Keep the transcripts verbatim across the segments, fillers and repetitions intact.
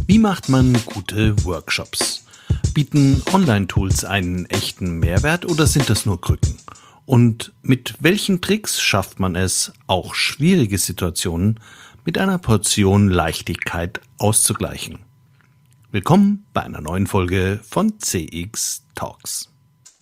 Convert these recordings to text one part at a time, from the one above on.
Wie macht man gute Workshops? Bieten Online-Tools einen echten Mehrwert oder sind das nur Krücken? Und mit welchen Tricks schafft man es, auch schwierige Situationen mit einer Portion Leichtigkeit auszugleichen? Willkommen bei einer neuen Folge von C X Talks.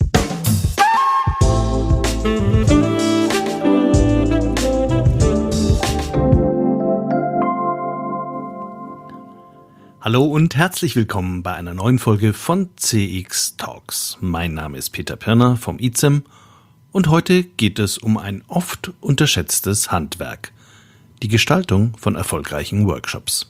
Hallo und herzlich willkommen bei einer neuen Folge von C X Talks. Mein Name ist Peter Pirner vom I Z E M und heute geht es um ein oft unterschätztes Handwerk: die Gestaltung von erfolgreichen Workshops.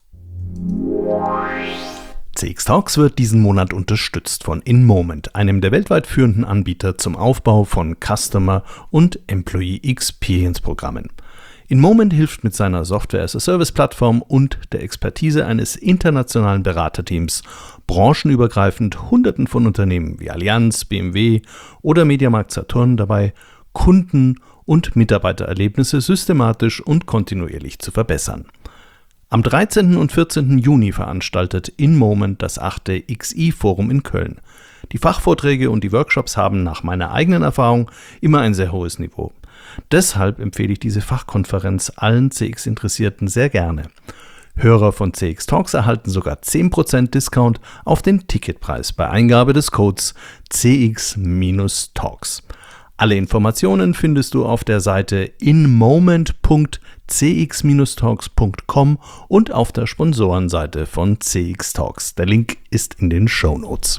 C X Talks wird diesen Monat unterstützt von InMoment, einem der weltweit führenden Anbieter zum Aufbau von Customer- und Employee Experience Programmen. InMoment hilft mit seiner Software-as-a-Service-Plattform und der Expertise eines internationalen Beraterteams branchenübergreifend Hunderten von Unternehmen wie Allianz, B M W oder Mediamarkt Saturn dabei, Kunden- und Mitarbeitererlebnisse systematisch und kontinuierlich zu verbessern. Am dreizehnten und vierzehnten Juni veranstaltet InMoment das achte X I-Forum in Köln. Die Fachvorträge und die Workshops haben nach meiner eigenen Erfahrung immer ein sehr hohes Niveau. Deshalb empfehle ich diese Fachkonferenz allen C X-Interessierten sehr gerne. Hörer von C X Talks erhalten sogar zehn Prozent Discount auf den Ticketpreis bei Eingabe des Codes C X Talks. Alle Informationen findest du auf der Seite inmoment punkt c x talks punkt com und auf der Sponsorenseite von C X Talks. Der Link ist in den Shownotes.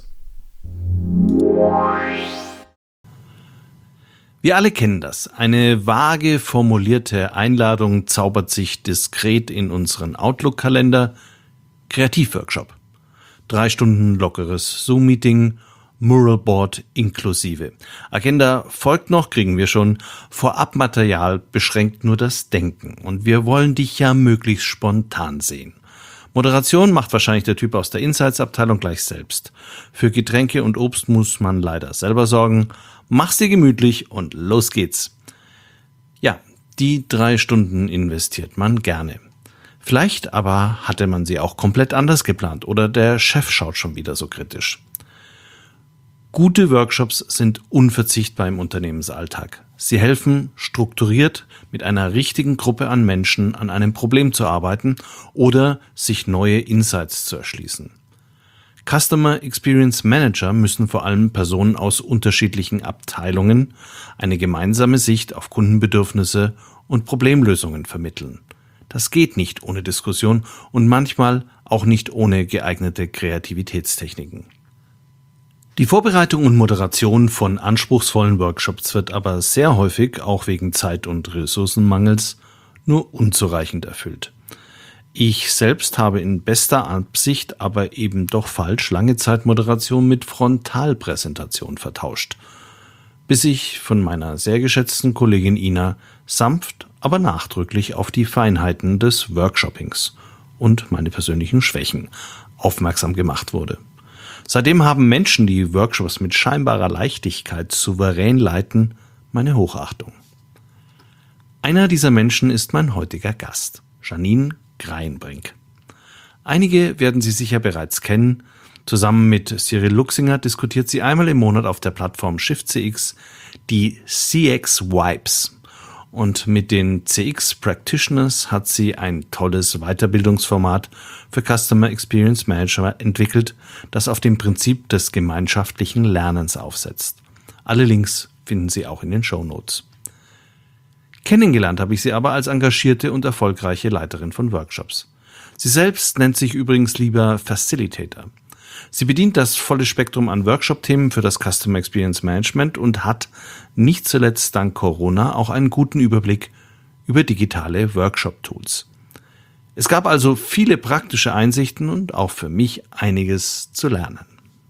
Wir alle kennen das. Eine vage formulierte Einladung zaubert sich diskret in unseren Outlook-Kalender. Kreativworkshop. Drei Stunden lockeres Zoom-Meeting, Muralboard inklusive. Agenda folgt noch, kriegen wir schon. Vorabmaterial beschränkt nur das Denken. Und wir wollen dich ja möglichst spontan sehen. Moderation macht wahrscheinlich der Typ aus der Insights-Abteilung gleich selbst. Für Getränke und Obst muss man leider selber sorgen. Mach's dir gemütlich und los geht's. Ja, die drei Stunden investiert man gerne. Vielleicht aber hatte man sie auch komplett anders geplant oder der Chef schaut schon wieder so kritisch. Gute Workshops sind unverzichtbar im Unternehmensalltag. Sie helfen, strukturiert mit einer richtigen Gruppe an Menschen an einem Problem zu arbeiten oder sich neue Insights zu erschließen. Customer Experience Manager müssen vor allem Personen aus unterschiedlichen Abteilungen eine gemeinsame Sicht auf Kundenbedürfnisse und Problemlösungen vermitteln. Das geht nicht ohne Diskussion und manchmal auch nicht ohne geeignete Kreativitätstechniken. Die Vorbereitung und Moderation von anspruchsvollen Workshops wird aber sehr häufig, auch wegen Zeit- und Ressourcenmangels, nur unzureichend erfüllt. Ich selbst habe in bester Absicht, aber eben doch falsch, lange Zeit Moderation mit Frontalpräsentation vertauscht, bis ich von meiner sehr geschätzten Kollegin Ina sanft, aber nachdrücklich auf die Feinheiten des Workshoppings und meine persönlichen Schwächen aufmerksam gemacht wurde. Seitdem haben Menschen, die Workshops mit scheinbarer Leichtigkeit souverän leiten, meine Hochachtung. Einer dieser Menschen ist mein heutiger Gast, Janine Greinbrink. Einige werden sie sicher bereits kennen. Zusammen mit Cyril Luxinger diskutiert sie einmal im Monat auf der Plattform ShiftCX die C X Vibes. Und mit den C X Practitioners hat sie ein tolles Weiterbildungsformat für Customer Experience Manager entwickelt, das auf dem Prinzip des gemeinschaftlichen Lernens aufsetzt. Alle Links finden Sie auch in den Shownotes. Kennengelernt habe ich sie aber als engagierte und erfolgreiche Leiterin von Workshops. Sie selbst nennt sich übrigens lieber Facilitator. Sie bedient das volle Spektrum an Workshop-Themen für das Customer Experience Management und hat nicht zuletzt dank Corona auch einen guten Überblick über digitale Workshop-Tools. Es gab also viele praktische Einsichten und auch für mich einiges zu lernen.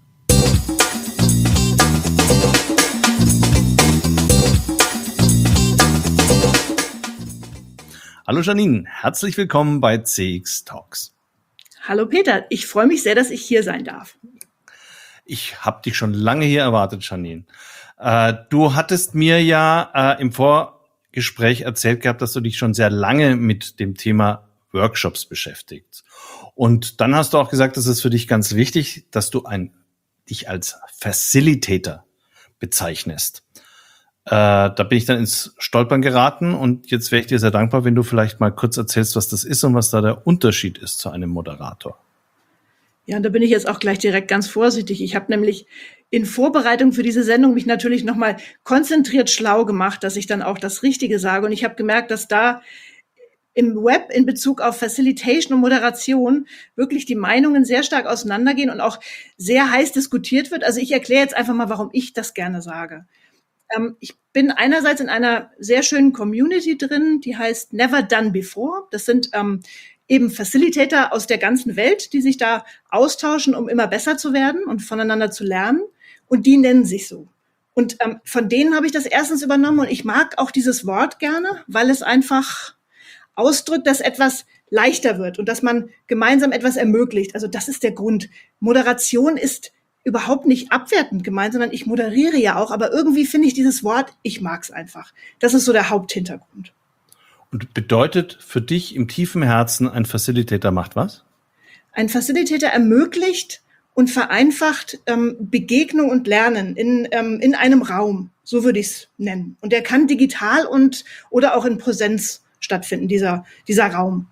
Hallo Janine, herzlich willkommen bei C X Talks. Hallo Peter, ich freue mich sehr, dass ich hier sein darf. Ich habe dich schon lange hier erwartet, Janine. Äh, du hattest mir ja äh, im Vorgespräch erzählt gehabt, dass du dich schon sehr lange mit dem Thema Workshops beschäftigt. Und dann hast du auch gesagt, das ist für dich ganz wichtig, dass du ein, dich als Facilitator bezeichnest. Äh, da bin ich dann ins Stolpern geraten und jetzt wäre ich dir sehr dankbar, wenn du vielleicht mal kurz erzählst, was das ist und was da der Unterschied ist zu einem Moderator. Ja, und da bin ich jetzt auch gleich direkt ganz vorsichtig. Ich habe nämlich in Vorbereitung für diese Sendung mich natürlich nochmal konzentriert schlau gemacht, dass ich dann auch das Richtige sage. Und ich habe gemerkt, dass da im Web in Bezug auf Facilitation und Moderation wirklich die Meinungen sehr stark auseinandergehen und auch sehr heiß diskutiert wird. Also ich erkläre jetzt einfach mal, warum ich das gerne sage. Ähm, ich bin einerseits in einer sehr schönen Community drin, die heißt Never Done Before. Das sind ähm, eben Facilitator aus der ganzen Welt, die sich da austauschen, um immer besser zu werden und voneinander zu lernen. Und die nennen sich so. Und ähm, von denen habe ich das erstens übernommen. Und ich mag auch dieses Wort gerne, weil es einfach ausdrückt, dass etwas leichter wird und dass man gemeinsam etwas ermöglicht. Also das ist der Grund. Moderation ist überhaupt nicht abwertend gemeint, sondern ich moderiere ja auch. Aber irgendwie finde ich dieses Wort, ich mag es einfach. Das ist so der Haupthintergrund. Und bedeutet für dich im tiefen Herzen, ein Facilitator macht was? Ein Facilitator ermöglicht und vereinfacht ähm, Begegnung und Lernen in, ähm, in einem Raum. So würde ich es nennen. Und der kann digital und oder auch in Präsenz stattfinden, dieser, dieser Raum.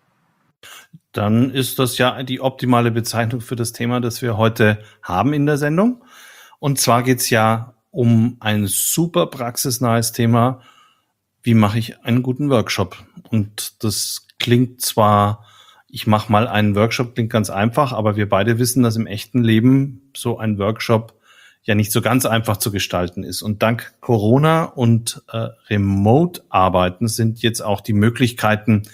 Dann ist das ja die optimale Bezeichnung für das Thema, das wir heute haben in der Sendung. Und zwar geht's ja um ein super praxisnahes Thema. Wie mache ich einen guten Workshop? Und das klingt zwar, ich mache mal einen Workshop, klingt ganz einfach, aber wir beide wissen, dass im echten Leben so ein Workshop ja nicht so ganz einfach zu gestalten ist. Und dank Corona und äh, Remote-Arbeiten sind jetzt auch die Möglichkeiten,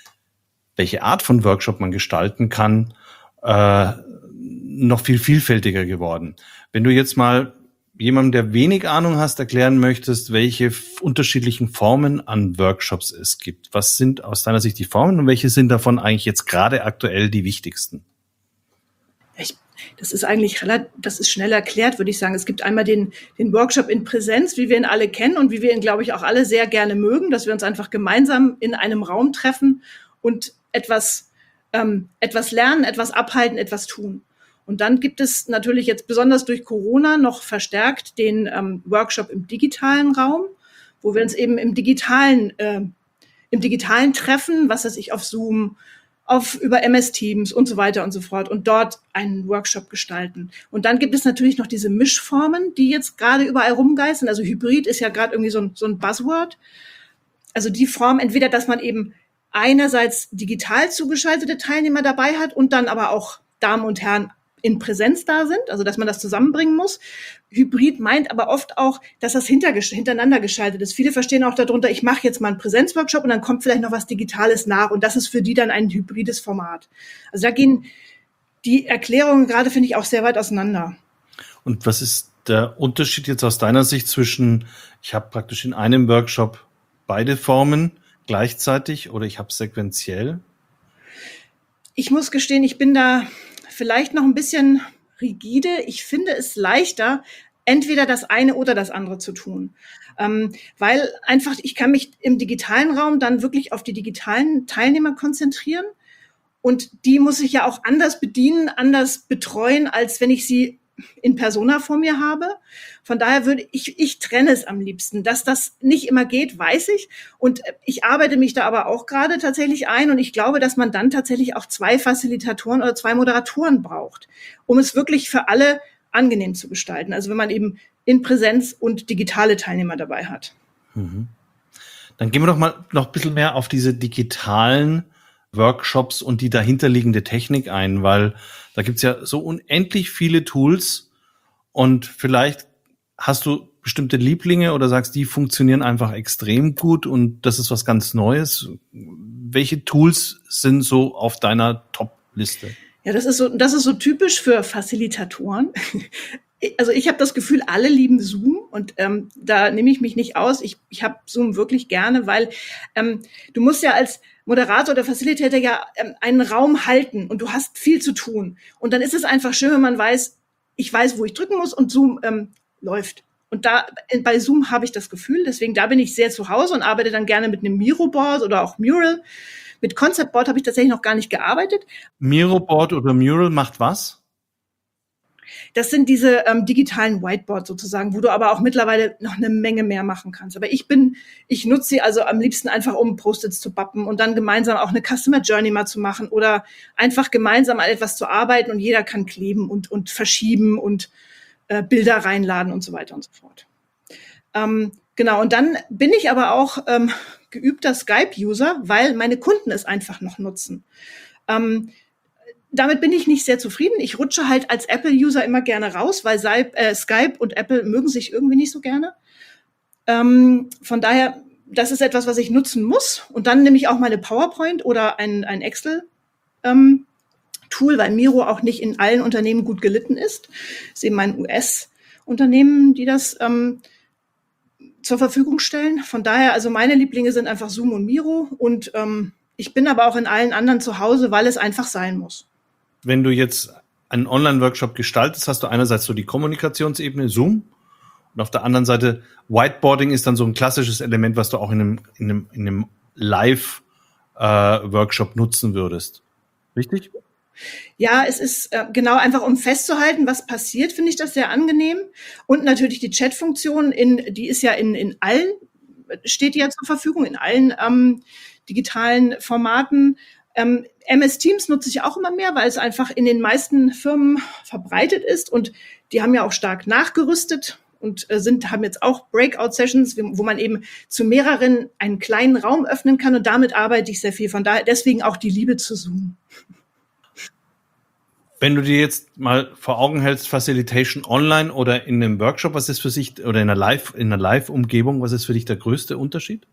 welche Art von Workshop man gestalten kann, äh, noch viel vielfältiger geworden. Wenn du jetzt mal jemandem, der wenig Ahnung hast, erklären möchtest, welche f- unterschiedlichen Formen an Workshops es gibt. Was sind aus deiner Sicht die Formen und welche sind davon eigentlich jetzt gerade aktuell die wichtigsten? Ich, das ist eigentlich relativ, das ist schnell erklärt, würde ich sagen. Es gibt einmal den, den Workshop in Präsenz, wie wir ihn alle kennen und wie wir ihn, glaube ich, auch alle sehr gerne mögen, dass wir uns einfach gemeinsam in einem Raum treffen und etwas, ähm, etwas lernen, etwas abhalten, etwas tun. Und dann gibt es natürlich jetzt besonders durch Corona noch verstärkt den ähm, Workshop im digitalen Raum, wo wir uns eben im digitalen, äh, im digitalen treffen, was weiß ich, auf Zoom, auf über M S Teams und so weiter und so fort und dort einen Workshop gestalten. Und dann gibt es natürlich noch diese Mischformen, die jetzt gerade überall rumgeistern. Also Hybrid ist ja gerade irgendwie so ein, so ein Buzzword. Also die Form, entweder, dass man eben einerseits digital zugeschaltete Teilnehmer dabei hat und dann aber auch Damen und Herren in Präsenz da sind, also dass man das zusammenbringen muss. Hybrid meint aber oft auch, dass das hintergesch- hintereinander geschaltet ist. Viele verstehen auch darunter, ich mache jetzt mal einen Präsenzworkshop und dann kommt vielleicht noch was Digitales nach und das ist für die dann ein hybrides Format. Also da gehen die Erklärungen gerade, finde ich, auch sehr weit auseinander. Und was ist der Unterschied jetzt aus deiner Sicht zwischen, ich habe praktisch in einem Workshop beide Formen gleichzeitig oder ich habe sequenziell? Ich muss gestehen, ich bin da vielleicht noch ein bisschen rigide. Ich finde es leichter, entweder das eine oder das andere zu tun. Ähm, weil einfach, ich kann mich im digitalen Raum dann wirklich auf die digitalen Teilnehmer konzentrieren. Und die muss ich ja auch anders bedienen, anders betreuen, als wenn ich sie in Persona vor mir habe. Von daher würde ich, ich trenne es am liebsten. Dass das nicht immer geht, weiß ich. Und ich arbeite mich da aber auch gerade tatsächlich ein. Und ich glaube, dass man dann tatsächlich auch zwei Facilitatoren oder zwei Moderatoren braucht, um es wirklich für alle angenehm zu gestalten. Also wenn man eben in Präsenz und digitale Teilnehmer dabei hat. Mhm. Dann gehen wir doch mal noch ein bisschen mehr auf diese digitalen Workshops und die dahinterliegende Technik ein, weil da gibt's ja so unendlich viele Tools und vielleicht hast du bestimmte Lieblinge oder sagst, die funktionieren einfach extrem gut und das ist was ganz Neues. Welche Tools sind so auf deiner Top-Liste? Ja, das ist so, das ist so typisch für Facilitatoren. Also ich habe das Gefühl, alle lieben Zoom und ähm, da nehme ich mich nicht aus. Ich, ich habe Zoom wirklich gerne, weil ähm, du musst ja als Moderator oder Facilitator ja ähm, einen Raum halten und du hast viel zu tun. Und dann ist es einfach schön, wenn man weiß, ich weiß, wo ich drücken muss und Zoom ähm, läuft. Und da bei Zoom habe ich das Gefühl, deswegen da bin ich sehr zu Hause und arbeite dann gerne mit einem Miro-Board oder auch Mural. Mit Concept Board habe ich tatsächlich noch gar nicht gearbeitet. Miro-Board oder Mural macht was? Das sind diese ähm, digitalen Whiteboards sozusagen, wo du aber auch mittlerweile noch eine Menge mehr machen kannst. Aber ich bin, ich nutze sie also am liebsten einfach, um Post-its zu bappen und dann gemeinsam auch eine Customer Journey mal zu machen oder einfach gemeinsam an etwas zu arbeiten und jeder kann kleben und, und verschieben und äh, Bilder reinladen und so weiter und so fort. Ähm, genau, und dann bin ich aber auch ähm, geübter Skype-User, weil meine Kunden es einfach noch nutzen. Ähm, Damit bin ich nicht sehr zufrieden. Ich rutsche halt als Apple-User immer gerne raus, weil Skype und Apple mögen sich irgendwie nicht so gerne. Ähm, von daher, das ist etwas, was ich nutzen muss. Und dann nehme ich auch meine PowerPoint oder ein, ein Excel-Tool, ähm, weil Miro auch nicht in allen Unternehmen gut gelitten ist. Das ist eben ein U S-Unternehmen, die das ähm, zur Verfügung stellen. Von daher, also meine Lieblinge sind einfach Zoom und Miro. Und ähm, ich bin aber auch in allen anderen zu Hause, weil es einfach sein muss. Wenn du jetzt einen Online-Workshop gestaltest, hast du einerseits so die Kommunikationsebene, Zoom, und auf der anderen Seite Whiteboarding ist dann so ein klassisches Element, was du auch in einem, in einem, in einem Live-Workshop äh, nutzen würdest. Richtig? Ja, es ist äh, genau einfach, um festzuhalten, was passiert, finde ich das sehr angenehm. Und natürlich die Chat-Funktion, in, die ist ja in, in allen, steht die ja zur Verfügung, in allen ähm, digitalen Formaten. Ähm, M S Teams nutze ich auch immer mehr, weil es einfach in den meisten Firmen verbreitet ist und die haben ja auch stark nachgerüstet und äh, sind, haben jetzt auch Breakout-Sessions, wo man eben zu mehreren einen kleinen Raum öffnen kann und damit arbeite ich sehr viel. Von daher deswegen auch die Liebe zu Zoom. Wenn du dir jetzt mal vor Augen hältst, Facilitation online oder in einem Workshop, was ist für sich, oder in einer Live, in einer Live-Umgebung, was ist für dich der größte Unterschied?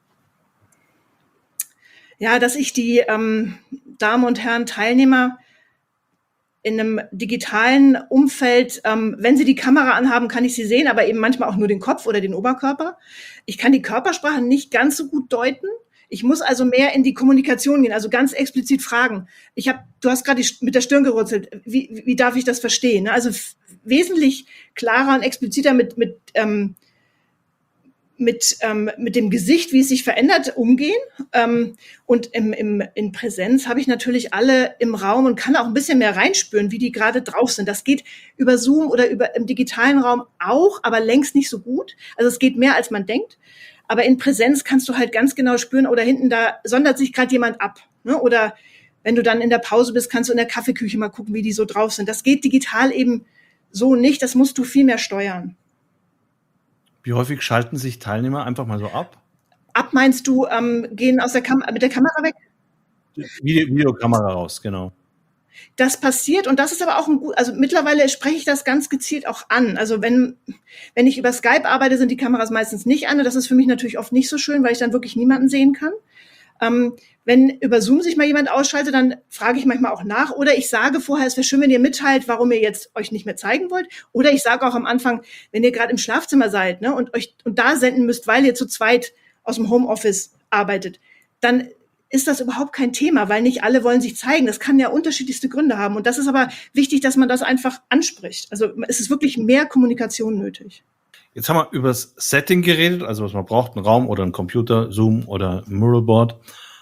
Ja, dass ich die ähm, Damen und Herren Teilnehmer in einem digitalen Umfeld, ähm, wenn sie die Kamera anhaben, kann ich sie sehen, aber eben manchmal auch nur den Kopf oder den Oberkörper. Ich kann die Körpersprache nicht ganz so gut deuten. Ich muss also mehr in die Kommunikation gehen, also ganz explizit fragen. Ich habe, du hast gerade mit der Stirn gerutzelt. Wie, wie darf ich das verstehen? Also f- wesentlich klarer und expliziter mit mit ähm, mit ähm, mit dem Gesicht, wie es sich verändert, umgehen. Ähm, und im, im, in Präsenz habe ich natürlich alle im Raum und kann auch ein bisschen mehr reinspüren, wie die gerade drauf sind. Das geht über Zoom oder über im digitalen Raum auch, aber längst nicht so gut. Also es geht mehr, als man denkt. Aber in Präsenz kannst du halt ganz genau spüren, oder hinten da sondert sich gerade jemand ab. Ne? Oder wenn du dann in der Pause bist, kannst du in der Kaffeeküche mal gucken, wie die so drauf sind. Das geht digital eben so nicht. Das musst du viel mehr steuern. Wie häufig schalten sich Teilnehmer einfach mal so ab? Ab meinst du, ähm, gehen aus der Kam- mit der Kamera weg? Video, Videokamera raus, genau. Das passiert, und das ist aber auch ein gut, also mittlerweile spreche ich das ganz gezielt auch an. Also wenn, wenn ich über Skype arbeite, sind die Kameras meistens nicht an. Und das ist für mich natürlich oft nicht so schön, weil ich dann wirklich niemanden sehen kann. Ähm, wenn über Zoom sich mal jemand ausschaltet, dann frage ich manchmal auch nach. Oder ich sage vorher, es wäre schön, wenn ihr mitteilt, warum ihr jetzt euch nicht mehr zeigen wollt. Oder ich sage auch am Anfang, wenn ihr gerade im Schlafzimmer seid, ne, und euch und da senden müsst, weil ihr zu zweit aus dem Homeoffice arbeitet, dann ist das überhaupt kein Thema, weil nicht alle wollen sich zeigen. Das kann ja unterschiedlichste Gründe haben. Und das ist aber wichtig, dass man das einfach anspricht. Also es ist wirklich mehr Kommunikation nötig. Jetzt haben wir über das Setting geredet, also was man braucht, einen Raum oder einen Computer, Zoom oder ein Muralboard.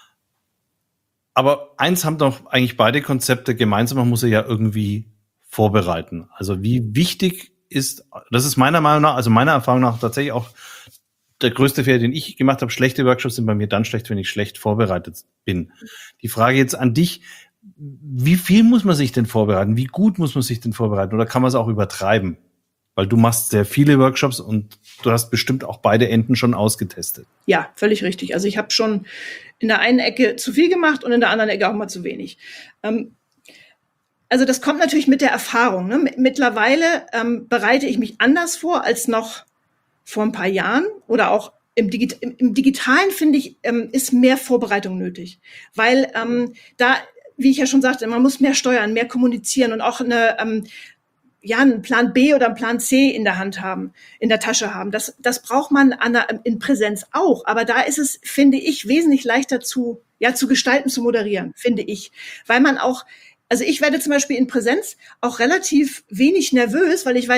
Aber eins haben doch eigentlich beide Konzepte gemeinsam, man muss sie ja irgendwie vorbereiten. Also wie wichtig ist, das ist meiner Meinung nach, also meiner Erfahrung nach tatsächlich auch der größte Fehler, den ich gemacht habe. Schlechte Workshops sind bei mir dann schlecht, wenn ich schlecht vorbereitet bin. Die Frage jetzt an dich, wie viel muss man sich denn vorbereiten? Wie gut muss man sich denn vorbereiten? Oder kann man es auch übertreiben? Weil du machst sehr viele Workshops und du hast bestimmt auch beide Enden schon ausgetestet. Ja, völlig richtig. Also ich habe schon in der einen Ecke zu viel gemacht und in der anderen Ecke auch mal zu wenig. Ähm, also das kommt natürlich mit der Erfahrung. Ne? Mittlerweile ähm, bereite ich mich anders vor als noch vor ein paar Jahren oder auch im, Digi- im, im Digitalen, finde ich, ähm, ist mehr Vorbereitung nötig. Weil ähm, da, wie ich ja schon sagte, man muss mehr steuern, mehr kommunizieren und auch eine, ähm, ja, einen Plan B oder einen Plan C in der Hand haben, in der Tasche haben. Das, das braucht man an der, in Präsenz auch. Aber da ist es, finde ich, wesentlich leichter zu, ja, zu gestalten, zu moderieren, finde ich. Weil man auch, also ich werde zum Beispiel in Präsenz auch relativ wenig nervös, weil ich weiß,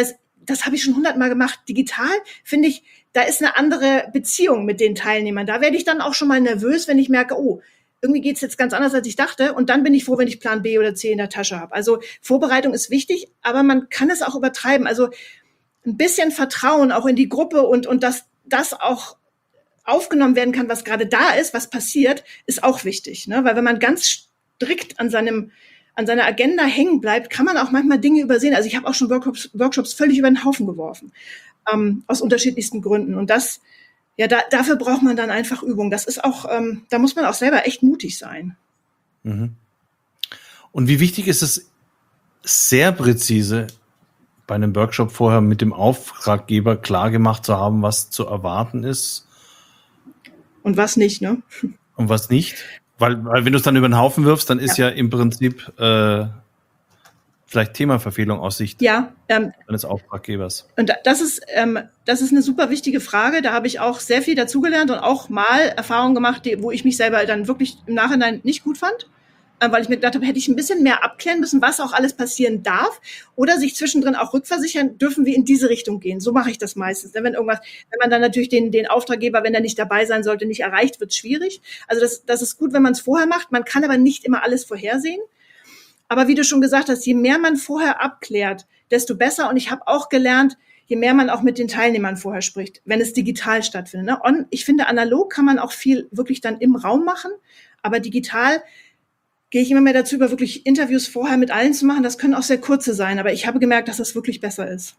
das habe ich schon hundertmal gemacht. Digital finde ich, da ist eine andere Beziehung mit den Teilnehmern. Da werde ich dann auch schon mal nervös, wenn ich merke, oh, irgendwie geht's jetzt ganz anders, als ich dachte. Und dann bin ich froh, wenn ich Plan B oder C in der Tasche habe. Also Vorbereitung ist wichtig, aber man kann es auch übertreiben. Also ein bisschen Vertrauen auch in die Gruppe und, und dass das auch aufgenommen werden kann, was gerade da ist, was passiert, ist auch wichtig. Ne? Weil wenn man ganz strikt an seinem an seiner Agenda hängen bleibt, kann man auch manchmal Dinge übersehen. Also ich habe auch schon Workshops, Workshops völlig über den Haufen geworfen, ähm, aus unterschiedlichsten Gründen. Und das, ja, da, dafür braucht man dann einfach Übung. Das ist auch, ähm, da muss man auch selber echt mutig sein. Mhm. Und wie wichtig ist es, sehr präzise bei einem Workshop vorher mit dem Auftraggeber klar gemacht zu haben, was zu erwarten ist? Und was nicht, ne? Und was nicht? Weil, weil wenn du es dann über den Haufen wirfst, dann ist ja, ja im Prinzip äh, vielleicht Themaverfehlung aus Sicht ja, ähm, eines Auftraggebers. Und das ist, ähm, das ist eine super wichtige Frage. Da habe ich auch sehr viel dazugelernt und auch mal Erfahrungen gemacht, die, wo ich mich selber dann wirklich im Nachhinein nicht gut fand, äh, weil ich mir gedacht habe, hätte ich ein bisschen mehr abklären müssen, was auch alles passieren darf, oder sich zwischendrin auch rückversichern, dürfen wir in diese Richtung gehen. So mache ich das meistens. Wenn irgendwas, wenn man dann natürlich den, den Auftraggeber, wenn er nicht dabei sein sollte, nicht erreicht, wird es schwierig. Also das, das ist gut, wenn man es vorher macht. Man kann aber nicht immer alles vorhersehen. Aber wie du schon gesagt hast, je mehr man vorher abklärt, desto besser. Und ich habe auch gelernt, je mehr man auch mit den Teilnehmern vorher spricht, wenn es digital stattfindet. Ne? Und ich finde, analog kann man auch viel wirklich dann im Raum machen, aber digital gehe ich immer mehr dazu über, wirklich Interviews vorher mit allen zu machen. Das können auch sehr kurze sein, aber ich habe gemerkt, dass das wirklich besser ist.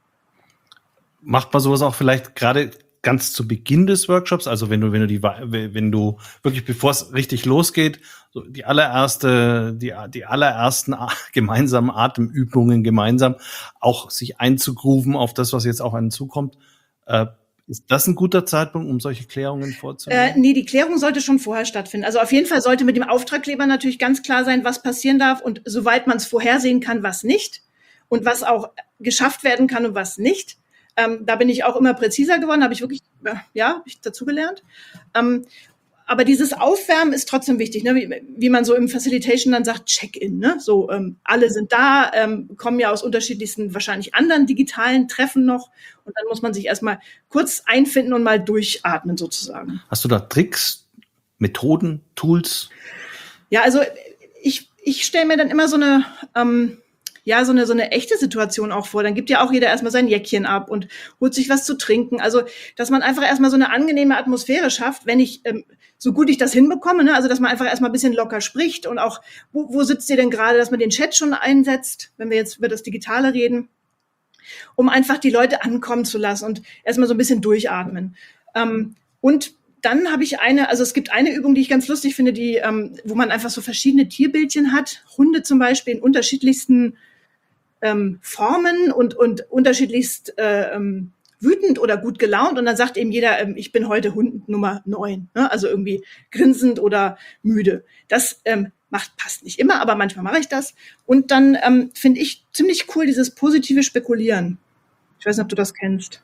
Macht man sowas auch vielleicht gerade ganz zu Beginn des Workshops, also wenn du, wenn du die, wenn du wirklich, bevor es richtig losgeht, so die allererste, die, die allerersten gemeinsamen Atemübungen gemeinsam auch sich einzugrooven auf das, was jetzt auf einen zukommt, äh, ist das ein guter Zeitpunkt, um solche Klärungen vorzunehmen? Äh, nee, die Klärung sollte schon vorher stattfinden. Also auf jeden Fall sollte mit dem Auftraggeber natürlich ganz klar sein, was passieren darf und soweit man es vorhersehen kann, was nicht und was auch geschafft werden kann und was nicht. Ähm, da bin ich auch immer präziser geworden, habe ich wirklich, äh, ja, hab ich dazugelernt. Ähm, aber dieses Aufwärmen ist trotzdem wichtig, ne? wie, wie man so im Facilitation dann sagt, Check-in. Ne? So, ähm, alle sind da, ähm, kommen ja aus unterschiedlichsten, wahrscheinlich anderen digitalen Treffen noch. Und dann muss man sich erstmal kurz einfinden und mal durchatmen sozusagen. Hast du da Tricks, Methoden, Tools? Ja, also ich, ich stelle mir dann immer so eine... Ähm, ja, so eine, so eine echte Situation auch vor. Dann gibt ja auch jeder erstmal sein Jäckchen ab und holt sich was zu trinken. Also, dass man einfach erstmal so eine angenehme Atmosphäre schafft, wenn ich, ähm, so gut ich das hinbekomme, ne? Also, dass man einfach erstmal ein bisschen locker spricht und auch, wo, wo sitzt ihr denn gerade, dass man den Chat schon einsetzt, wenn wir jetzt über das Digitale reden, um einfach die Leute ankommen zu lassen und erstmal so ein bisschen durchatmen. Ähm, und dann habe ich eine, also es gibt eine Übung, die ich ganz lustig finde, die, ähm, wo man einfach so verschiedene Tierbildchen hat. Hunde zum Beispiel in unterschiedlichsten ähm, Formen und, und unterschiedlichst äh, ähm, wütend oder gut gelaunt. Und dann sagt eben jeder, ähm, ich bin heute Hund Nummer neun. Ne? Also irgendwie grinsend oder müde. Das ähm, macht, passt nicht immer, aber manchmal mache ich das. Und dann ähm, finde ich ziemlich cool dieses positive Spekulieren. Ich weiß nicht, ob du das kennst.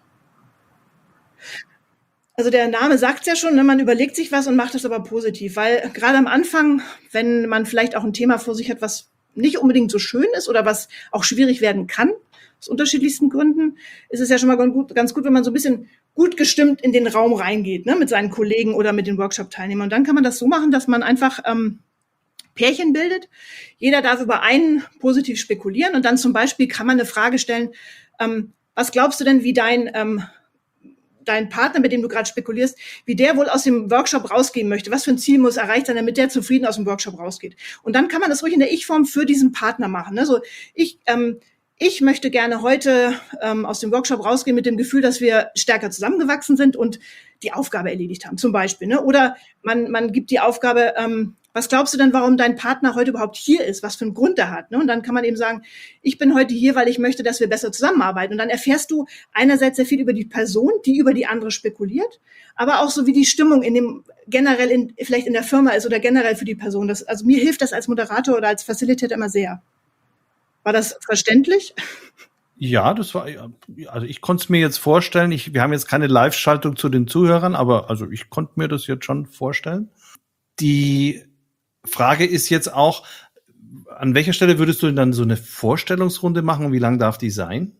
Also der Name sagt es ja schon, ne? Man überlegt sich was und macht es aber positiv, weil gerade am Anfang, wenn man vielleicht auch ein Thema vor sich hat, was nicht unbedingt so schön ist oder was auch schwierig werden kann, aus unterschiedlichsten Gründen, ist es ja schon mal ganz gut, ganz gut, wenn man so ein bisschen gut gestimmt in den Raum reingeht, ne? Mit seinen Kollegen oder mit den Workshop-Teilnehmern. Und dann kann man das so machen, dass man einfach ähm, Pärchen bildet. Jeder darf über einen positiv spekulieren und dann zum Beispiel kann man eine Frage stellen, ähm, was glaubst du denn, wie dein ähm, dein Partner, mit dem du gerade spekulierst, wie der wohl aus dem Workshop rausgehen möchte, was für ein Ziel muss erreicht sein, damit der zufrieden aus dem Workshop rausgeht. Und dann kann man das ruhig in der Ich-Form für diesen Partner machen. Ne? So, ich, ähm, ich möchte gerne heute ähm, aus dem Workshop rausgehen mit dem Gefühl, dass wir stärker zusammengewachsen sind und die Aufgabe erledigt haben, zum Beispiel. Ne? Oder man, man gibt die Aufgabe, ähm, was glaubst du denn, warum dein Partner heute überhaupt hier ist? Was für einen Grund er hat? Ne? Und dann kann man eben sagen, ich bin heute hier, weil ich möchte, dass wir besser zusammenarbeiten. Und dann erfährst du einerseits sehr viel über die Person, die über die andere spekuliert, aber auch so, wie die Stimmung in dem generell in, vielleicht in der Firma ist oder generell für die Person. Das, also mir hilft das als Moderator oder als Facilitator immer sehr. War das verständlich? Ja, das war, also ich konnte es mir jetzt vorstellen. Ich, wir haben jetzt keine Live-Schaltung zu den Zuhörern, aber also ich konnte mir das jetzt schon vorstellen. Die Frage ist jetzt auch, an welcher Stelle würdest du denn dann so eine Vorstellungsrunde machen und wie lang darf die sein?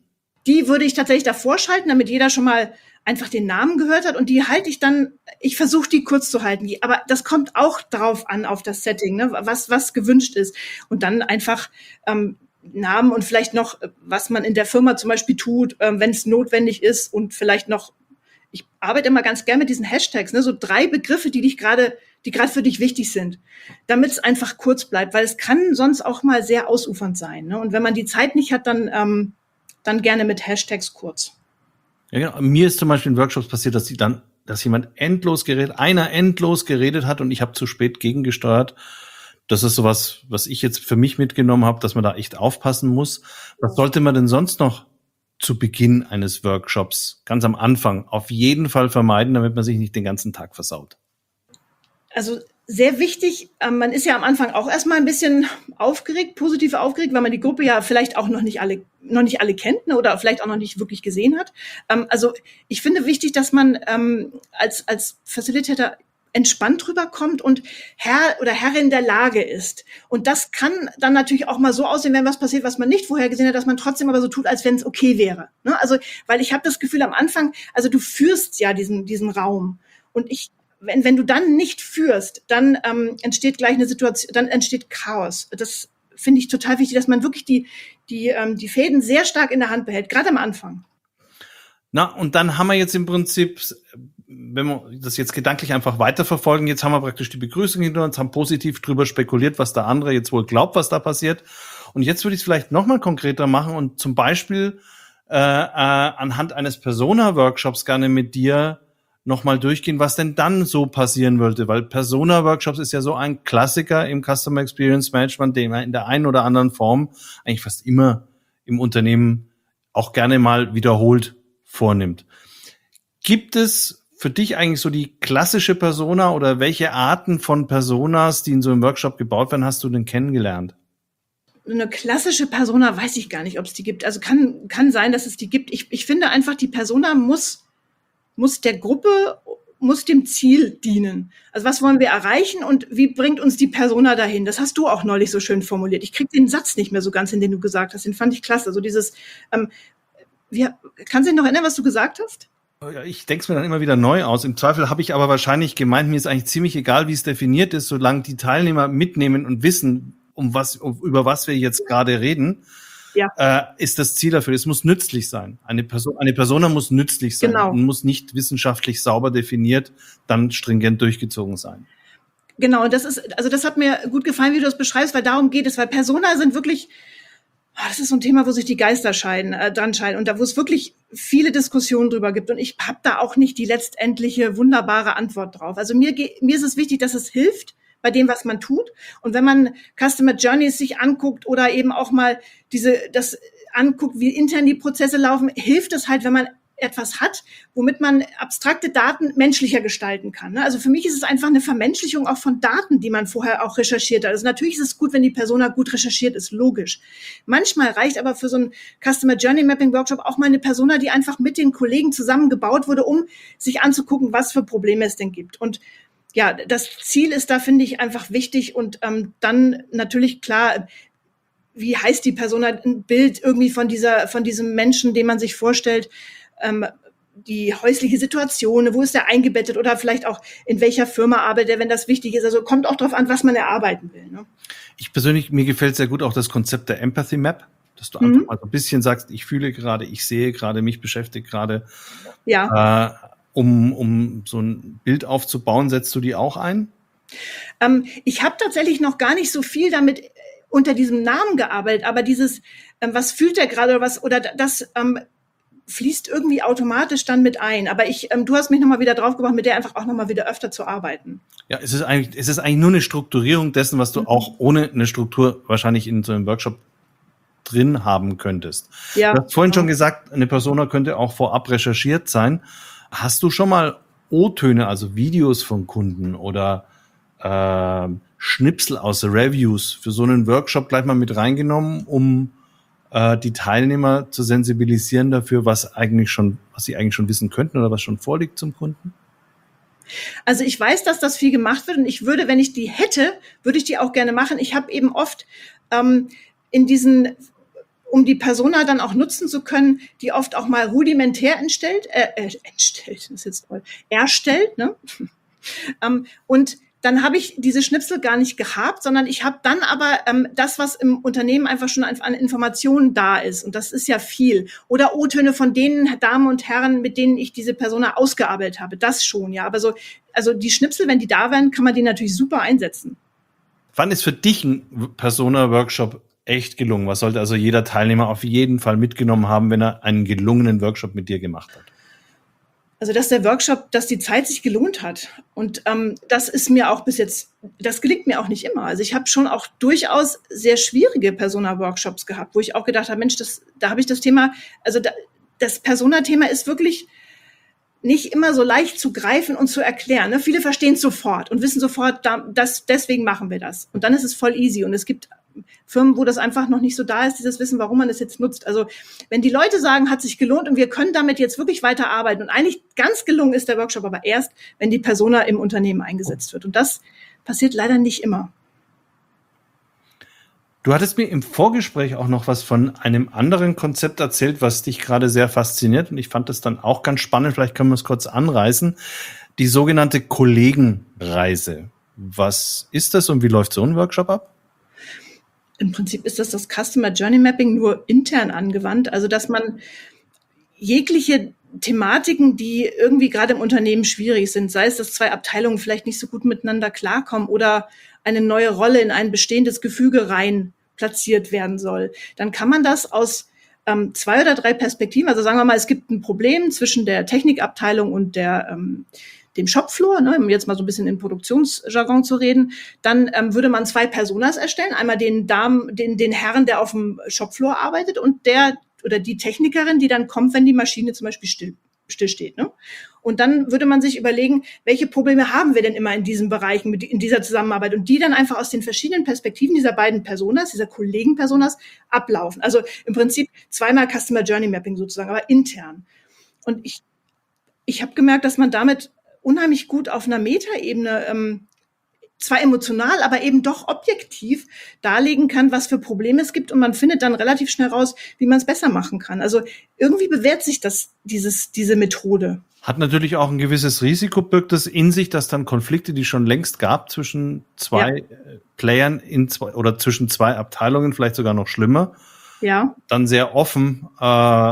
die würde ich tatsächlich davor schalten, damit jeder schon mal einfach den Namen gehört hat. Und die halte ich dann, ich versuche die kurz zu halten. Die, aber das kommt auch drauf an, auf das Setting, ne, was, was gewünscht ist. Und dann einfach ähm, Namen und vielleicht noch, was man in der Firma zum Beispiel tut, ähm, wenn es notwendig ist und vielleicht noch, ich arbeite immer ganz gerne mit diesen Hashtags, ne, so drei Begriffe, die dich gerade, die gerade für dich wichtig sind, damit es einfach kurz bleibt, weil es kann sonst auch mal sehr ausufernd sein. Ne? Und wenn man die Zeit nicht hat, dann, ähm, dann gerne mit Hashtags kurz. Ja, genau. Mir ist zum Beispiel in Workshops passiert, dass die dann, dass jemand endlos geredet, einer endlos geredet hat und ich habe zu spät gegengesteuert. Das ist sowas, was ich jetzt für mich mitgenommen habe, dass man da echt aufpassen muss. Was sollte man denn sonst noch zu Beginn eines Workshops, ganz am Anfang, auf jeden Fall vermeiden, damit man sich nicht den ganzen Tag versaut? Also sehr wichtig, ähm, man ist ja am Anfang auch erstmal ein bisschen aufgeregt, positiv aufgeregt, weil man die Gruppe ja vielleicht auch noch nicht alle, noch nicht alle kennt, ne, oder vielleicht auch noch nicht wirklich gesehen hat. Ähm, also ich finde wichtig, dass man ähm, als, als Facilitator entspannt rüberkommt und Herr oder Herrin der Lage ist. Und das kann dann natürlich auch mal so aussehen, wenn was passiert, was man nicht vorher gesehen hat, dass man trotzdem aber so tut, als wenn es okay wäre. Ne? Also, weil ich habe das Gefühl am Anfang, also du führst ja diesen, diesen Raum. Und ich Wenn, wenn du dann nicht führst, dann ähm, entsteht gleich eine Situation, dann entsteht Chaos. Das finde ich total wichtig, dass man wirklich die, die, ähm, die Fäden sehr stark in der Hand behält, gerade am Anfang. Na, und dann haben wir jetzt im Prinzip, wenn wir das jetzt gedanklich einfach weiterverfolgen, jetzt haben wir praktisch die Begrüßung hinter uns, haben positiv drüber spekuliert, was der andere jetzt wohl glaubt, was da passiert. Und jetzt würde ich es vielleicht nochmal konkreter machen und zum Beispiel äh, äh, anhand eines Persona-Workshops gerne mit dir nochmal durchgehen, was denn dann so passieren würde, weil Persona-Workshops ist ja so ein Klassiker im Customer Experience Management, den man in der einen oder anderen Form eigentlich fast immer im Unternehmen auch gerne mal wiederholt vornimmt. Gibt es für dich eigentlich so die klassische Persona oder welche Arten von Personas, die in so einem Workshop gebaut werden, hast du denn kennengelernt? Eine klassische Persona weiß ich gar nicht, ob es die gibt. Also kann, kann sein, dass es die gibt. Ich, ich finde einfach, die Persona muss muss der Gruppe, muss dem Ziel dienen. Also was wollen wir erreichen und wie bringt uns die Persona dahin? Das hast du auch neulich so schön formuliert. Ich krieg den Satz nicht mehr so ganz hin, den du gesagt hast. Den fand ich klasse. Also dieses, ähm, wie, kannst du dich noch erinnern, was du gesagt hast? Ich denke es mir dann immer wieder neu aus. Im Zweifel habe ich aber wahrscheinlich gemeint, mir ist eigentlich ziemlich egal, wie es definiert ist, solange die Teilnehmer mitnehmen und wissen, um was, um, über was wir jetzt gerade reden. Ja. Äh, ist das Ziel dafür. Es muss nützlich sein. Eine Person, eine Persona muss nützlich sein genau. und muss nicht wissenschaftlich sauber definiert, dann stringent durchgezogen sein. Genau, das ist, also das hat mir gut gefallen, wie du das beschreibst, weil darum geht es, weil Persona sind wirklich, das ist so ein Thema, wo sich die Geister scheiden, äh, dran scheiden und da, wo es wirklich viele Diskussionen drüber gibt und ich habe da auch nicht die letztendliche wunderbare Antwort drauf. Also mir, mir ist es wichtig, dass es hilft, bei dem, was man tut. Und wenn man Customer Journeys sich anguckt oder eben auch mal diese, das anguckt, wie intern die Prozesse laufen, hilft es halt, wenn man etwas hat, womit man abstrakte Daten menschlicher gestalten kann. Also für mich ist es einfach eine Vermenschlichung auch von Daten, die man vorher auch recherchiert hat. Also natürlich ist es gut, wenn die Persona gut recherchiert ist, logisch. Manchmal reicht aber für so einen Customer Journey Mapping Workshop auch mal eine Persona, die einfach mit den Kollegen zusammengebaut wurde, um sich anzugucken, was für Probleme es denn gibt. Und ja, das Ziel ist da, finde ich, einfach wichtig und ähm, dann natürlich klar, wie heißt die Persona, ein Bild irgendwie von dieser, von diesem Menschen, den man sich vorstellt, ähm, die häusliche Situation, wo ist der eingebettet oder vielleicht auch in welcher Firma arbeitet er, wenn das wichtig ist. Also kommt auch darauf an, was man erarbeiten will. Ne? Ich persönlich, mir gefällt sehr gut auch das Konzept der Empathy Map, dass du einfach mhm. mal so ein bisschen sagst, ich fühle gerade, ich sehe gerade, mich beschäftigt gerade. Ja. Äh, Um, um so ein Bild aufzubauen, setzt du die auch ein? Ähm, ich habe tatsächlich noch gar nicht so viel damit unter diesem Namen gearbeitet, aber dieses, ähm, was fühlt er gerade oder was, oder das ähm, fließt irgendwie automatisch dann mit ein. Aber ich, ähm, du hast mich nochmal wieder draufgebracht, mit der einfach auch nochmal wieder öfter zu arbeiten. Ja, es ist eigentlich, es ist eigentlich nur eine Strukturierung dessen, was du mhm. auch ohne eine Struktur wahrscheinlich in so einem Workshop drin haben könntest. Ja. Du hast vorhin schon gesagt, eine Persona könnte auch vorab recherchiert sein. Hast du schon mal O-Töne, also Videos von Kunden oder äh, Schnipsel aus Reviews für so einen Workshop gleich mal mit reingenommen, um äh, die Teilnehmer zu sensibilisieren dafür, was eigentlich schon, was sie eigentlich schon wissen könnten oder was schon vorliegt zum Kunden? Also ich weiß, dass das viel gemacht wird und ich würde, wenn ich die hätte, würde ich die auch gerne machen. Ich habe eben oft ähm, in diesen um die Persona dann auch nutzen zu können, die oft auch mal rudimentär entstellt, äh, äh, entstellt, das ist jetzt toll, erstellt, ne? ähm, und dann habe ich diese Schnipsel gar nicht gehabt, sondern ich habe dann aber ähm, das, was im Unternehmen einfach schon an, an Informationen da ist. Und das ist ja viel. Oder O-Töne von den Damen und Herren, mit denen ich diese Persona ausgearbeitet habe. Das schon, ja. Aber so, also die Schnipsel, wenn die da wären, kann man die natürlich super einsetzen. Wann ist für dich ein Persona-Workshop echt gelungen? Was sollte also jeder Teilnehmer auf jeden Fall mitgenommen haben, wenn er einen gelungenen Workshop mit dir gemacht hat? Also, dass der Workshop, dass die Zeit sich gelohnt hat. Und ähm, das ist mir auch bis jetzt, das gelingt mir auch nicht immer. Also ich habe schon auch durchaus sehr schwierige Persona-Workshops gehabt, wo ich auch gedacht habe, Mensch, das, da habe ich das Thema, also da, das Persona-Thema ist wirklich nicht immer so leicht zu greifen und zu erklären. Ne? Viele verstehen es sofort und wissen sofort, da, das, deswegen machen wir das. Und dann ist es voll easy. Und es gibt Firmen, wo das einfach noch nicht so da ist, dieses Wissen, warum man das jetzt nutzt. Also wenn die Leute sagen, hat sich gelohnt und wir können damit jetzt wirklich weiterarbeiten und eigentlich ganz gelungen ist der Workshop aber erst, wenn die Persona im Unternehmen eingesetzt wird. Und das passiert leider nicht immer. Du hattest mir im Vorgespräch auch noch was von einem anderen Konzept erzählt, was dich gerade sehr fasziniert. Und ich fand das dann auch ganz spannend. Vielleicht können wir es kurz anreißen. Die sogenannte Kollegenreise. Was ist das und wie läuft so ein Workshop ab? Im Prinzip ist das das Customer Journey Mapping nur intern angewandt. Also, dass man jegliche Thematiken, die irgendwie gerade im Unternehmen schwierig sind, sei es, dass zwei Abteilungen vielleicht nicht so gut miteinander klarkommen oder eine neue Rolle in ein bestehendes Gefüge rein platziert werden soll, dann kann man das aus ähm, zwei oder drei Perspektiven, also sagen wir mal, es gibt ein Problem zwischen der Technikabteilung und der ähm, dem Shopfloor, ne, um jetzt mal so ein bisschen in Produktionsjargon zu reden, dann ähm, würde man zwei Personas erstellen. Einmal den Damen, den, den Herrn, der auf dem Shopfloor arbeitet und der oder die Technikerin, die dann kommt, wenn die Maschine zum Beispiel still, still steht. Ne? Und dann würde man sich überlegen, welche Probleme haben wir denn immer in diesen Bereichen, mit, in dieser Zusammenarbeit und die dann einfach aus den verschiedenen Perspektiven dieser beiden Personas, dieser Kollegen-Personas ablaufen. Also im Prinzip zweimal Customer Journey Mapping sozusagen, aber intern. Und ich, ich habe gemerkt, dass man damit unheimlich gut auf einer Metaebene, ähm, zwar emotional, aber eben doch objektiv darlegen kann, was für Probleme es gibt und man findet dann relativ schnell raus, wie man es besser machen kann. Also irgendwie bewährt sich das, dieses, diese Methode. Hat natürlich auch ein gewisses Risiko, birgt es in sich, dass dann Konflikte, die schon längst gab zwischen zwei ja. Playern in zwei, oder zwischen zwei Abteilungen, vielleicht sogar noch schlimmer, ja. dann sehr offen äh,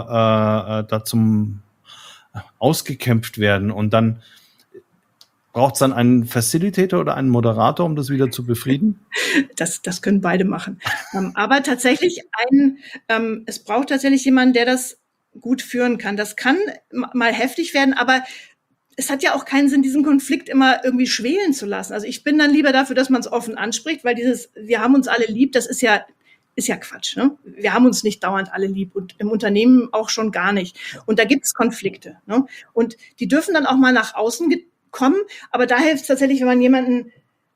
äh, da zum ausgekämpft werden und dann braucht es dann einen Facilitator oder einen Moderator, um das wieder zu befrieden? Das, das können beide machen. ähm, aber tatsächlich ein, ähm, es braucht tatsächlich jemanden, der das gut führen kann. Das kann mal heftig werden, aber es hat ja auch keinen Sinn, diesen Konflikt immer irgendwie schwelen zu lassen. Also ich bin dann lieber dafür, dass man es offen anspricht, weil dieses, wir haben uns alle lieb, das ist ja, ist ja Quatsch. Ne? Wir haben uns nicht dauernd alle lieb und im Unternehmen auch schon gar nicht. Und da gibt es Konflikte. Ne? Und die dürfen dann auch mal nach außen ge- kommen, aber da hilft es tatsächlich, wenn man jemanden,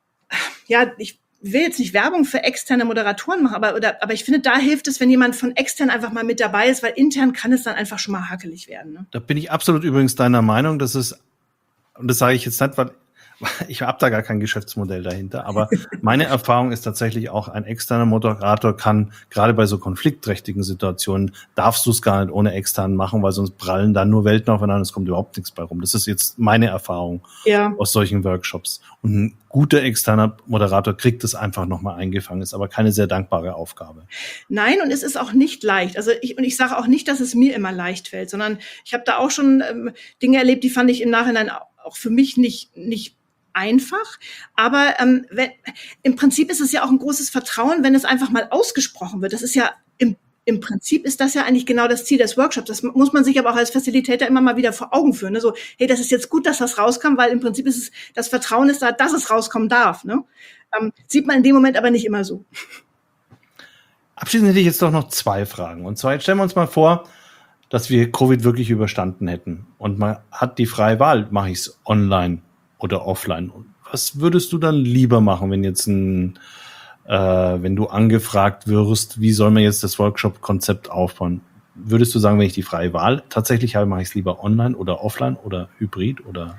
ja, ich will jetzt nicht Werbung für externe Moderatoren machen, aber, oder, aber ich finde, da hilft es, wenn jemand von extern einfach mal mit dabei ist, weil intern kann es dann einfach schon mal hakelig werden. Ne? Da bin ich absolut übrigens deiner Meinung, dass es, und das sage ich jetzt nicht, weil ich habe da gar kein Geschäftsmodell dahinter, aber meine Erfahrung ist tatsächlich auch, ein externer Moderator kann, gerade bei so konfliktträchtigen Situationen, darfst du es gar nicht ohne externen machen, weil sonst prallen da nur Welten aufeinander, es kommt überhaupt nichts bei rum. Das ist jetzt meine Erfahrung ja. aus solchen Workshops. Und ein guter externer Moderator kriegt es einfach nochmal eingefangen, ist aber keine sehr dankbare Aufgabe. Nein, und es ist auch nicht leicht. Also ich, und ich sage auch nicht, dass es mir immer leicht fällt, sondern ich habe da auch schon ähm, Dinge erlebt, die fand ich im Nachhinein auch für mich nicht, nicht einfach, aber ähm, wenn, im Prinzip ist es ja auch ein großes Vertrauen, wenn es einfach mal ausgesprochen wird. Das ist ja im, im Prinzip ist das ja eigentlich genau das Ziel des Workshops. Das muss man sich aber auch als Facilitator immer mal wieder vor Augen führen. Ne? So, hey, das ist jetzt gut, dass das rauskam, weil im Prinzip ist es, das Vertrauen ist da, dass es rauskommen darf. Ne? Ähm, sieht man in dem Moment aber nicht immer so. Abschließend hätte ich jetzt doch noch zwei Fragen. Und zwar, jetzt stellen wir uns mal vor, dass wir Covid wirklich überstanden hätten und man hat die freie Wahl, mache ich es online oder offline. Was würdest du dann lieber machen, wenn jetzt ein, äh, wenn du angefragt wirst, wie soll man jetzt das Workshop-Konzept aufbauen? Würdest du sagen, wenn ich die freie Wahl tatsächlich habe, mache ich es lieber online oder offline oder hybrid oder?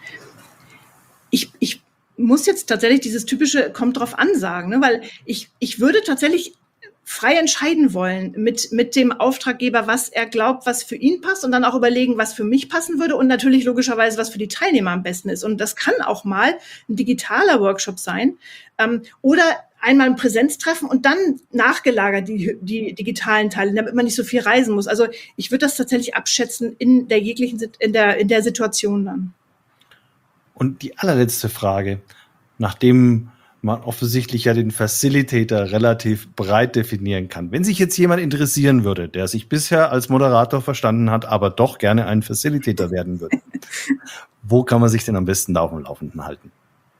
Ich, ich muss jetzt tatsächlich dieses typische kommt drauf an sagen, ne? Weil ich, ich würde tatsächlich frei entscheiden wollen mit, mit dem Auftraggeber, was er glaubt, was für ihn passt und dann auch überlegen, was für mich passen würde und natürlich logischerweise, was für die Teilnehmer am besten ist. Und das kann auch mal ein digitaler Workshop sein ähm, oder einmal ein Präsenztreffen und dann nachgelagert die, die digitalen Teile, damit man nicht so viel reisen muss. Also ich würde das tatsächlich abschätzen in der jeglichen, in der, in der Situation dann. Und die allerletzte Frage, nachdem man offensichtlich ja den Facilitator relativ breit definieren kann. Wenn sich jetzt jemand interessieren würde, der sich bisher als Moderator verstanden hat, aber doch gerne ein Facilitator werden würde, wo kann man sich denn am besten da auf dem Laufenden halten?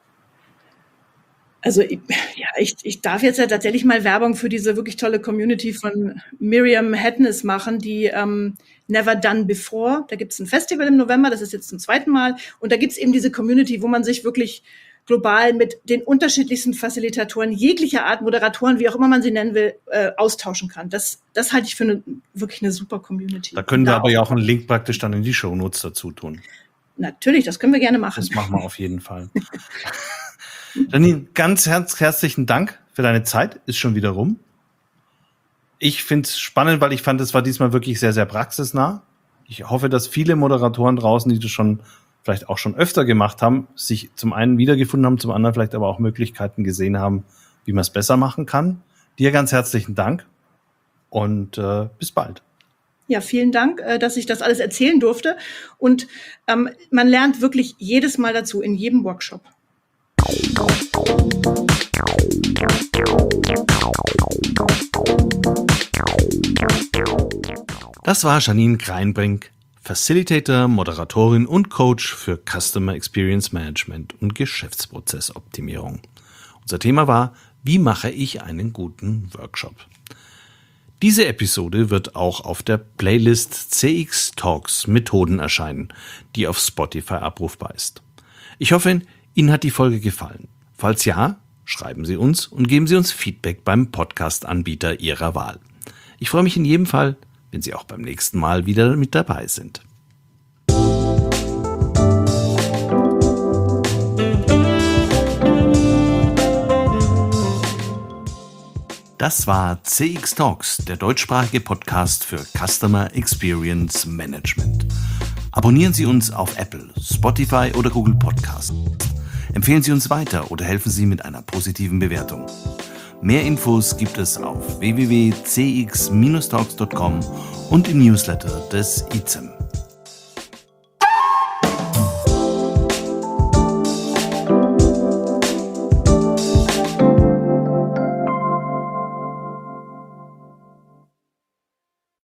Also ja, ich, ich darf jetzt ja tatsächlich mal Werbung für diese wirklich tolle Community von Miriam Hattness machen, die ähm, Never Done Before. Da gibt es ein Festival im November, das ist jetzt zum zweiten Mal. Und da gibt es eben diese Community, wo man sich wirklich global mit den unterschiedlichsten Facilitatoren jeglicher Art, Moderatoren, wie auch immer man sie nennen will, äh, austauschen kann. Das, das halte ich für eine, wirklich eine super Community. Da können wir aber ja auch einen Link praktisch dann in die Shownotes dazu tun. Natürlich, das können wir gerne machen. Das machen wir auf jeden Fall. Janine, ganz herz, herzlichen Dank für deine Zeit. Ist schon wieder rum. Ich finde es spannend, weil ich fand, es war diesmal wirklich sehr, sehr praxisnah. Ich hoffe, dass viele Moderatoren draußen, die das schon vielleicht auch schon öfter gemacht haben, sich zum einen wiedergefunden haben, zum anderen vielleicht aber auch Möglichkeiten gesehen haben, wie man es besser machen kann. Dir ganz herzlichen Dank und äh, bis bald. Ja, vielen Dank, äh, dass ich das alles erzählen durfte. Und ähm, man lernt wirklich jedes Mal dazu, in jedem Workshop. Das war Janine Kreinbrink, Facilitator, Moderatorin und Coach für Customer Experience Management und Geschäftsprozessoptimierung. Unser Thema war, wie mache ich einen guten Workshop? Diese Episode wird auch auf der Playlist C X Talks Methoden erscheinen, die auf Spotify abrufbar ist. Ich hoffe, Ihnen hat die Folge gefallen. Falls ja, schreiben Sie uns und geben Sie uns Feedback beim Podcast-Anbieter Ihrer Wahl. Ich freue mich in jedem Fall, wenn Sie auch beim nächsten Mal wieder mit dabei sind. Das war C X Talks, der deutschsprachige Podcast für Customer Experience Management. Abonnieren Sie uns auf Apple, Spotify oder Google Podcasts. Empfehlen Sie uns weiter oder helfen Sie mit einer positiven Bewertung. Mehr Infos gibt es auf w w w punkt c x Bindestrich talks punkt com und im Newsletter des I Z E M.